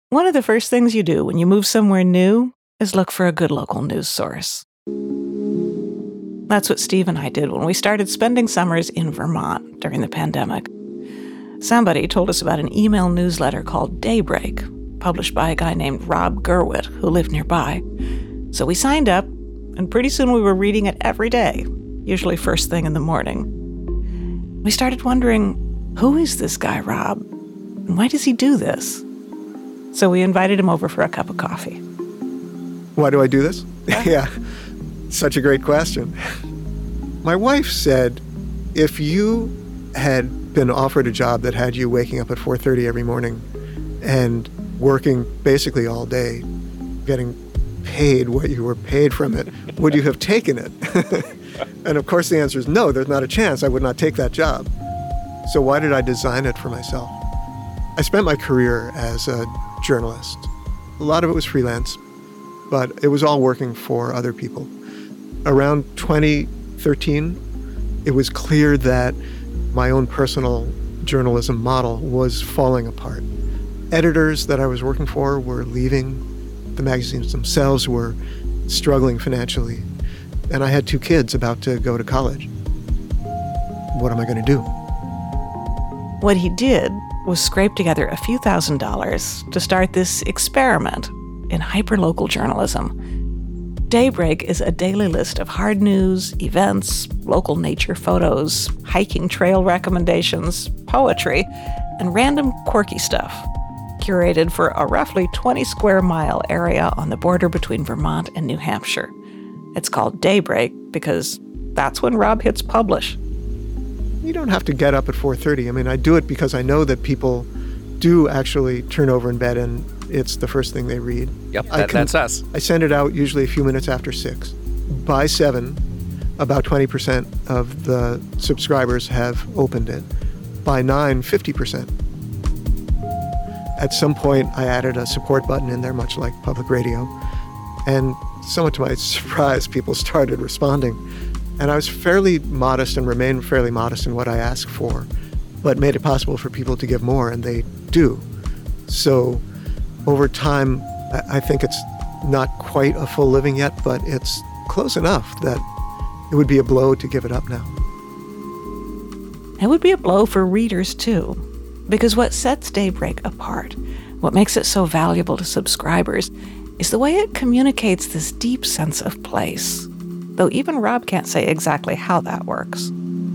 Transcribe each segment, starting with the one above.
One of the first things you do when you move somewhere new is look for a good local news source. That's what Steve and I did when we started spending summers in Vermont during the pandemic. Somebody told us about an email newsletter called Daybreak, published by a guy named Rob Gerwit, who lived nearby. So we signed up, and pretty soon we were reading it every day, usually first thing in the morning. We started wondering, who is this guy, Rob? And why does he do this? So we invited him over for a cup of coffee. Why do I do this? Yeah, such a great question. My wife said, if you had been offered a job that had you waking up at 4:30 every morning and working basically all day, getting paid what you were paid from it, would you have taken it? And of course the answer is no, there's not a chance. I would not take that job. So why did I design it for myself? I spent my career as a journalist. A lot of it was freelance, but it was all working for other people. Around 2013, it was clear that my own personal journalism model was falling apart. Editors that I was working for were leaving. The magazines themselves were struggling financially. And I had 2 kids about to go to college. What am I going to do? What he did was scrape together a few $1,000s to start this experiment in hyperlocal journalism. Daybreak is a daily list of hard news, events, local nature photos, hiking trail recommendations, poetry, and random quirky stuff, curated for a roughly 20-square-mile area on the border between Vermont and New Hampshire. It's called Daybreak because that's when Rob hits publish. You don't have to get up at 4:30. I mean, I do it because I know that people do actually turn over in bed and it's the first thing they read. Yep, that's us. I send it out usually a few minutes after 6. By 7, about 20% of the subscribers have opened it. By 9, 50%. At some point, I added a support button in there, much like public radio. And somewhat to my surprise, people started responding. And I was fairly modest and remained fairly modest in what I asked for, but made it possible for people to give more, and they do. So over time, I think it's not quite a full living yet, but it's close enough that it would be a blow to give it up now. It would be a blow for readers, too, because what sets Daybreak apart, what makes it so valuable to subscribers, is the way it communicates this deep sense of place, though even Rob can't say exactly how that works.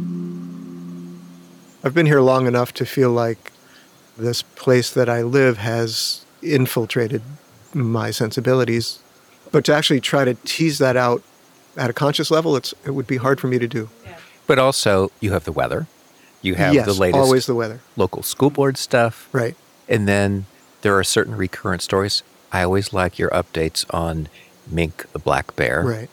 I've been here long enough to feel like this place that I live has infiltrated my sensibilities, but to actually try to tease that out at a conscious level, it would be hard for me to do. Yeah. But also, you have the weather. You have yes, the latest always the weather. Local school board stuff. Right. And then there are certain recurrent stories. I always like your updates on Mink the black bear. Right.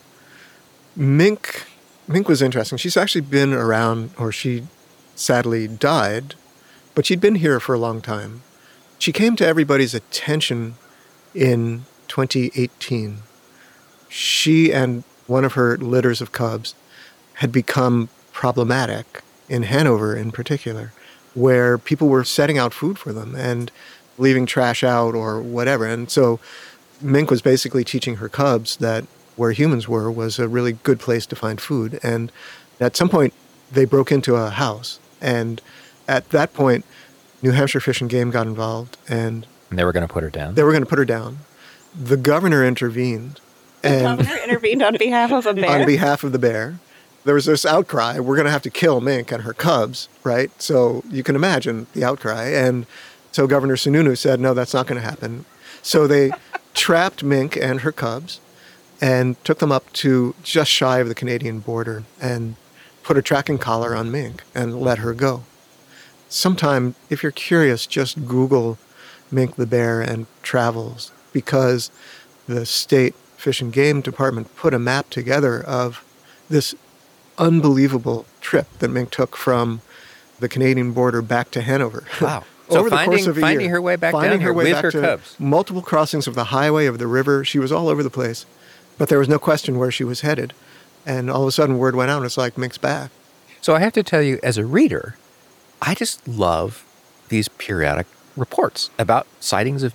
Mink was interesting. She's actually been around, or she sadly died, but she'd been here for a long time. She came to everybody's attention in 2018. She and one of her litters of cubs had become problematic in Hanover in particular, where people were setting out food for them and leaving trash out or whatever. And so Mink was basically teaching her cubs that where humans were was a really good place to find food. And at some point, they broke into a house. And at that point, New Hampshire Fish and Game got involved. And they were going to put her down? They were going to put her down. The governor intervened. The governor intervened on behalf of a bear? On behalf of the bear. There was this outcry, we're going to have to kill Mink and her cubs, right? So you can imagine the outcry. And so Governor Sununu said, no, that's not going to happen. So they trapped Mink and her cubs and took them up to just shy of the Canadian border and put a tracking collar on Mink and let her go. Sometime, if you're curious, just Google Mink the bear and travels, because the state Fish and Game Department put a map together of this unbelievable trip that Mink took from the Canadian border back to Hanover. Wow. Over So the course of a finding year. her way back finding down her here way with back her to cubs. multiple crossings of the highway, of the river. She was all over the place. But there was no question where she was headed. And all of a sudden, word went out, it's like, Mink's back. So I have to tell you, as a reader, I just love these periodic reports about sightings of Mink.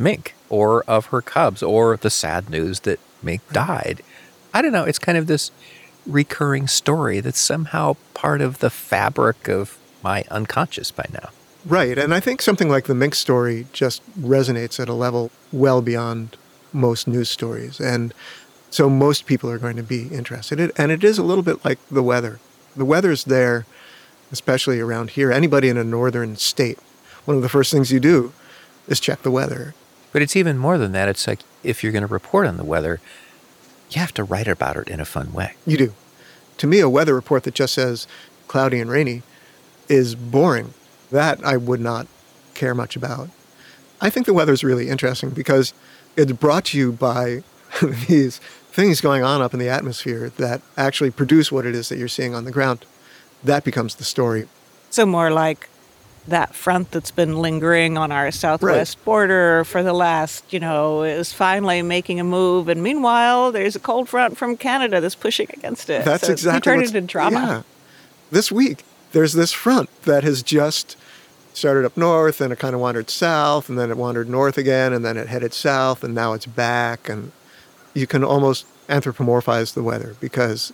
or of her cubs or the sad news that Mink died. I don't know. It's kind of this recurring story that's somehow part of the fabric of my unconscious by now. Right. And I think something like the Mink story just resonates at a level well beyond most news stories. And so most people are going to be interested in it. And it is a little bit like the weather. The weather's there, especially around here. Anybody in a northern state, one of the first things you do is check the weather. But it's even more than that. It's like if you're going to report on the weather, you have to write about it in a fun way. You do. To me, a weather report that just says cloudy and rainy is boring. That I would not care much about. I think the weather is really interesting because it's brought to you by these things going on up in the atmosphere that actually produce what it is that you're seeing on the ground. That becomes the story. So more like that front that's been lingering on our southwest border for the last, is finally making a move. And meanwhile, there's a cold front from Canada that's pushing against it. That's so exactly you turned it into drama. Yeah. This week, there's this front that has just started up north and it kind of wandered south and then it wandered north again and then it headed south and now it's back. And you can almost anthropomorphize the weather because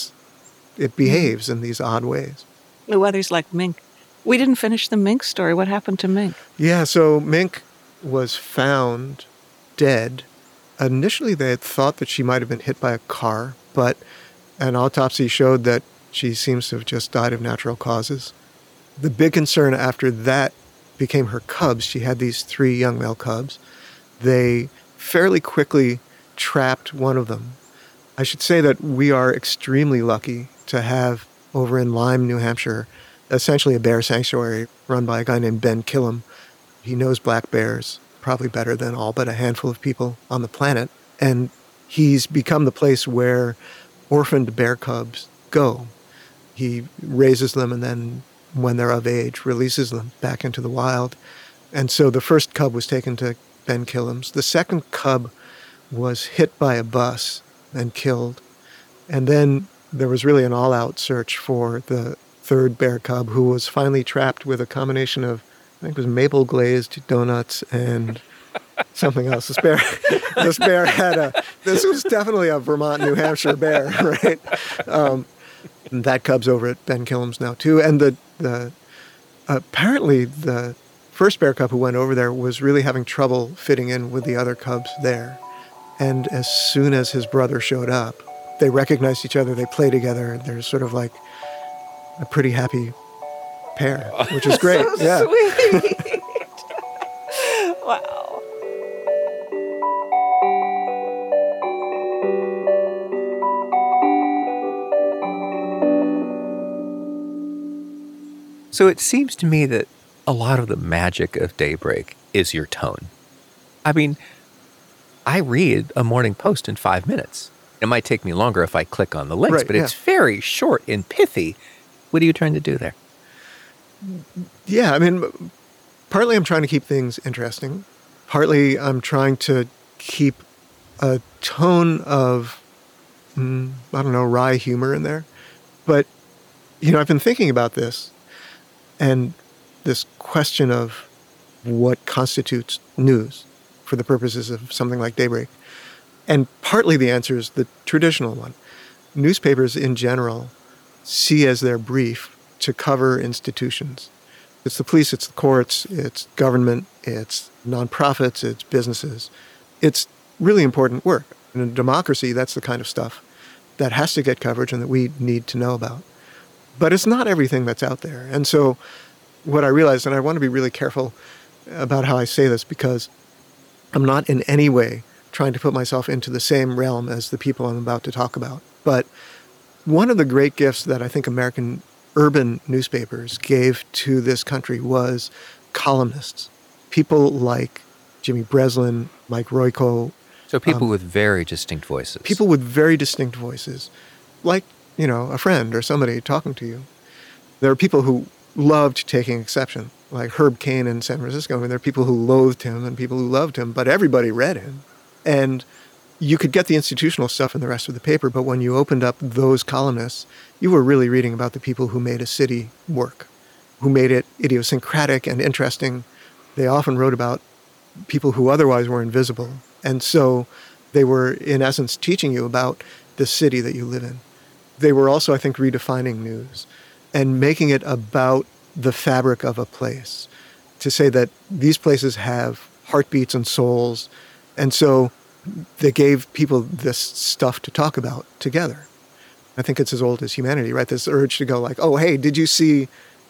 it behaves in these odd ways. The weather's like Mink. We didn't finish the Mink story. What happened to Mink? Yeah, so Mink was found dead. Initially, they had thought that she might have been hit by a car, but an autopsy showed that she seems to have just died of natural causes. The big concern after that became her cubs. She had these 3 young male cubs. They fairly quickly trapped one of them. I should say that we are extremely lucky to have over in Lyme, New Hampshire, essentially a bear sanctuary run by a guy named Ben Killam. He knows black bears probably better than all but a handful of people on the planet. And he's become the place where orphaned bear cubs go. He raises them and then, when they're of age, releases them back into the wild. And so the first cub was taken to Ben Killam's. The second cub was hit by a bus and killed. And then there was really an all-out search for the third bear cub, who was finally trapped with a combination of, I think it was maple glazed donuts and something else. This bear this was definitely a Vermont, New Hampshire bear, right? And that cub's over at Ben Killam's now too. And apparently the first bear cub who went over there was really having trouble fitting in with the other cubs there. And as soon as his brother showed up, they recognized each other, they play together, they're sort of like a pretty happy pair, which is great. So yeah. Sweet. Wow. So it seems to me that a lot of the magic of Daybreak is your tone. I mean, I read a morning post in 5 minutes. It might take me longer if I click on the links, Right, but it's very short and pithy. What are you trying to do there? Yeah, I mean, partly I'm trying to keep things interesting. Partly I'm trying to keep a tone of, wry humor in there. But, I've been thinking about this and this question of what constitutes news for the purposes of something like Daybreak. And partly the answer is the traditional one. Newspapers in general see as their brief to cover institutions. It's the police, it's the courts, it's government, it's nonprofits, it's businesses. It's really important work. In a democracy, that's the kind of stuff that has to get coverage and that we need to know about. But it's not everything that's out there. And so what I realized, and I want to be really careful about how I say this because I'm not in any way trying to put myself into the same realm as the people I'm about to talk about. But one of the great gifts that I think American urban newspapers gave to this country was columnists. People like Jimmy Breslin, Mike Royko. So people with very distinct voices. People with very distinct voices. Like, a friend or somebody talking to you. There are people who loved taking exception, like Herb Cain in San Francisco. I mean, there are people who loathed him and people who loved him, but everybody read him. And you could get the institutional stuff in the rest of the paper, but when you opened up those columnists, you were really reading about the people who made a city work, who made it idiosyncratic and interesting. They often wrote about people who otherwise were invisible. And so they were, in essence, teaching you about the city that you live in. They were also, I think, redefining news and making it about the fabric of a place, to say that these places have heartbeats and souls. And so they gave people this stuff to talk about together. I think it's as old as humanity, right? This urge to go like, oh, hey, did you see,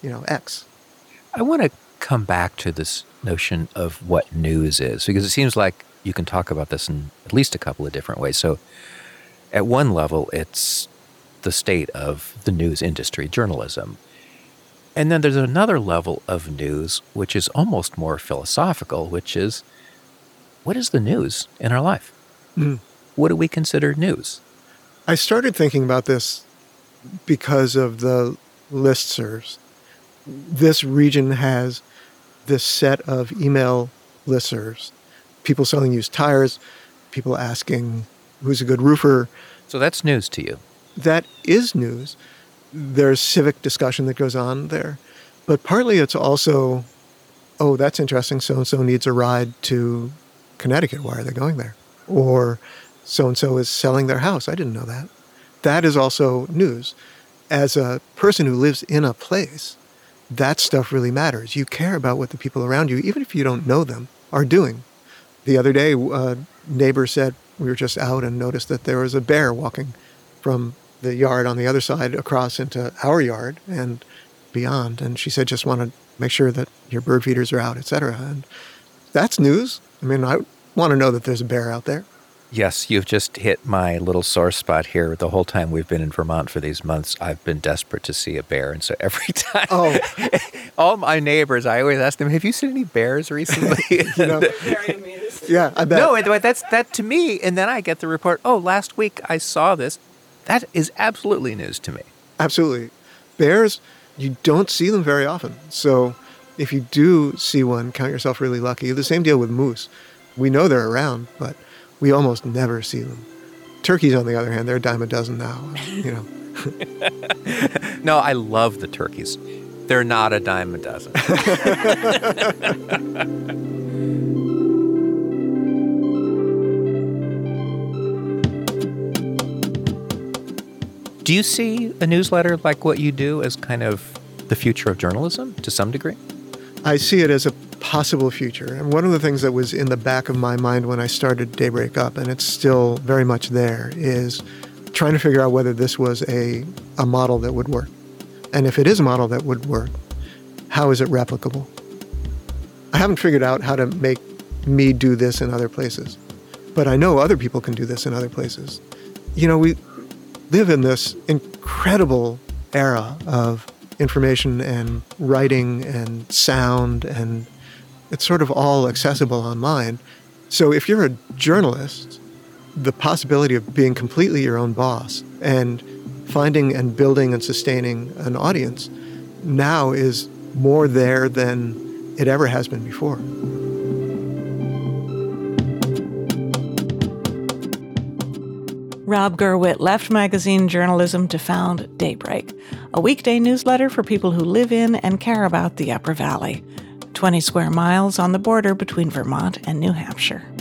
X? I want to come back to this notion of what news is, because it seems like you can talk about this in at least a couple of different ways. So at one level, it's the state of the news industry, journalism. And then there's another level of news, which is almost more philosophical, which is, what is the news in our life? Mm. What do we consider news? I started thinking about this because of the listservs. This region has this set of email listservs, people selling used tires, people asking who's a good roofer. So that's news to you. That is news. There's civic discussion that goes on there. But partly it's also, oh, that's interesting, so-and-so needs a ride to Connecticut. Why are they going there? Or so-and-so is selling their house. I didn't know that. That is also news. As a person who lives in a place, that stuff really matters. You care about what the people around you, even if you don't know them, are doing. The other day, a neighbor said, we were just out and noticed that there was a bear walking from the yard on the other side across into our yard and beyond. And she said, just want to make sure that your bird feeders are out, et cetera. And that's news. I mean, I want to know that there's a bear out there. Yes, you've just hit my little sore spot here. The whole time we've been in Vermont for these months, I've been desperate to see a bear. And so every time, all my neighbors, I always ask them, have you seen any bears recently? Very amused. Yeah, I bet. No, that's that to me. And then I get the report, oh, last week I saw this. That is absolutely news to me. Absolutely. Bears, you don't see them very often. So if you do see one, count yourself really lucky. The same deal with moose. We know they're around, but we almost never see them. Turkeys, on the other hand, they're a dime a dozen now, No, I love the turkeys. They're not a dime a dozen. Do you see a newsletter like what you do as kind of the future of journalism to some degree? I see it as a possible future. And one of the things that was in the back of my mind when I started Daybreak Up, and it's still very much there, is trying to figure out whether this was a model that would work. And if it is a model that would work, how is it replicable? I haven't figured out how to make me do this in other places, but I know other people can do this in other places. We live in this incredible era of information and writing and sound, and it's sort of all accessible online. So if you're a journalist, the possibility of being completely your own boss and finding and building and sustaining an audience now is more there than it ever has been before. Rob Gurwitt left magazine journalism to found Daybreak, a weekday newsletter for people who live in and care about the Upper Valley, 20 square miles on the border between Vermont and New Hampshire.